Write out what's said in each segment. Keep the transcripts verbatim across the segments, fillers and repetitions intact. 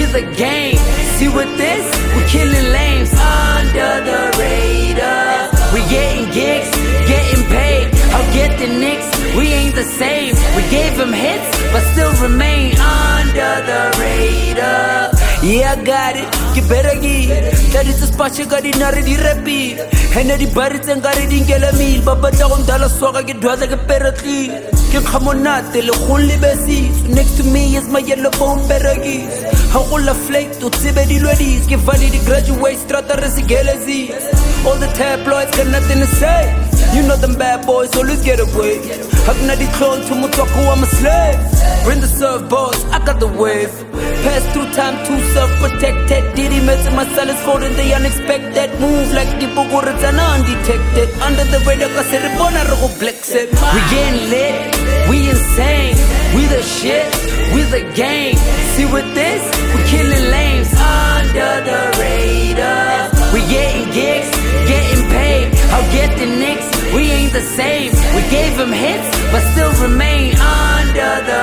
the game. See with this, we killing lames under the radar. We getting gigs, getting paid. I'll get the Knicks, we ain't the same. We gave them hits, but still remain under the radar. Yeah, I got it, you better get. That is the spot you got in already repeat. And everybody think I didn't get a meal. But but down dollar swag, I get dressed like a parrotly. Can come on not till only basies. Next to me is my yellow bone beragis. How all a flake to Tibeti ladies. Give valid the graduate strata resigalesi. All the tabloids got nothing to say. You know them bad boys always get away. I'm not the clone to Mutaku, I'm a slave. Bring the surfboards, I got the wave. Pass through time, too self-protected. Diddy met to my sellers folding the unexpected. Move like the Bogorats and undetected. Under the radar, cause it's born a rogo blexed. We getting lit, we insane. We the shit, we the game. See with this, we killing lames under the radar. We getting gigs, getting paid. I'll get the Knicks, we ain't the same. We gave them hits, but still remain under the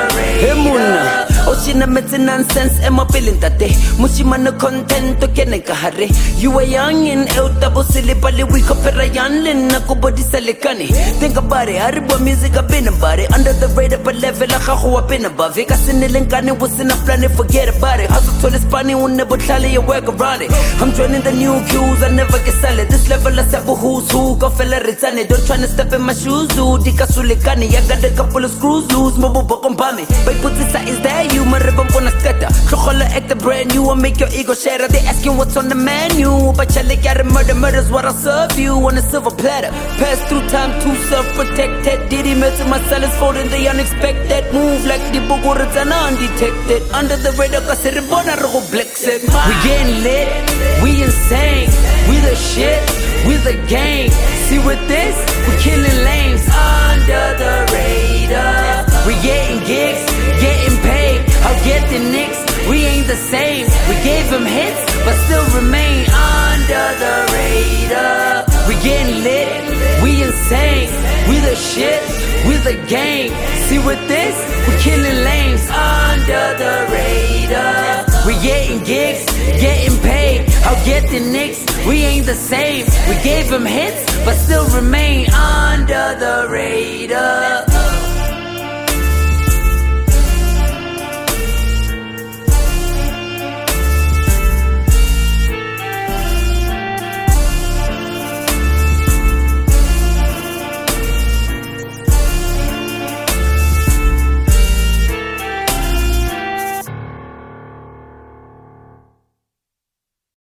radar. Oshina metse nonsense, ema feeling tate. Mushima no content to kene kahare. You are young in el double silly bali we kopera yanlin na kubodi salikani. Think about it, haribo music I've been about it. Under the radar but level like how I've been above it. Kasinilenkani was in a planet, forget about it. Hustle till it's funny, we'll never try to work around it. I'm joining the new cues, I never get solid. This level I said who's who, go fella retane. Don't try to step in my shoes, dude. Dika sulikani, I got a couple of screws loose, mobo bokon bami. But put this is there, you my ribbon wanna scatter. Chocolate act the brand new and make your ego shatter. They asking what's on the menu, but you like at murder, murder's what I serve you on a silver platter. Pass through time, too self-protected. Diddy melting my sellers folding the unexpected. Move like the Bogorats and undetected. Under the radar, cause it's born a rogo blexed. We getting lit, we insane. We the shit, we the game. See with this, we killing lames under the radar. We getting gigs, getting paid. I'll get the Knicks, we ain't the same. We gave them hits, but still remain under the radar. We getting lit, we insane. We the shit, we the game. See with this, we killing lames under the radar. We getting gigs, getting paid. I'll get the Knicks, we ain't the same. We gave them hits, but still remain under the radar.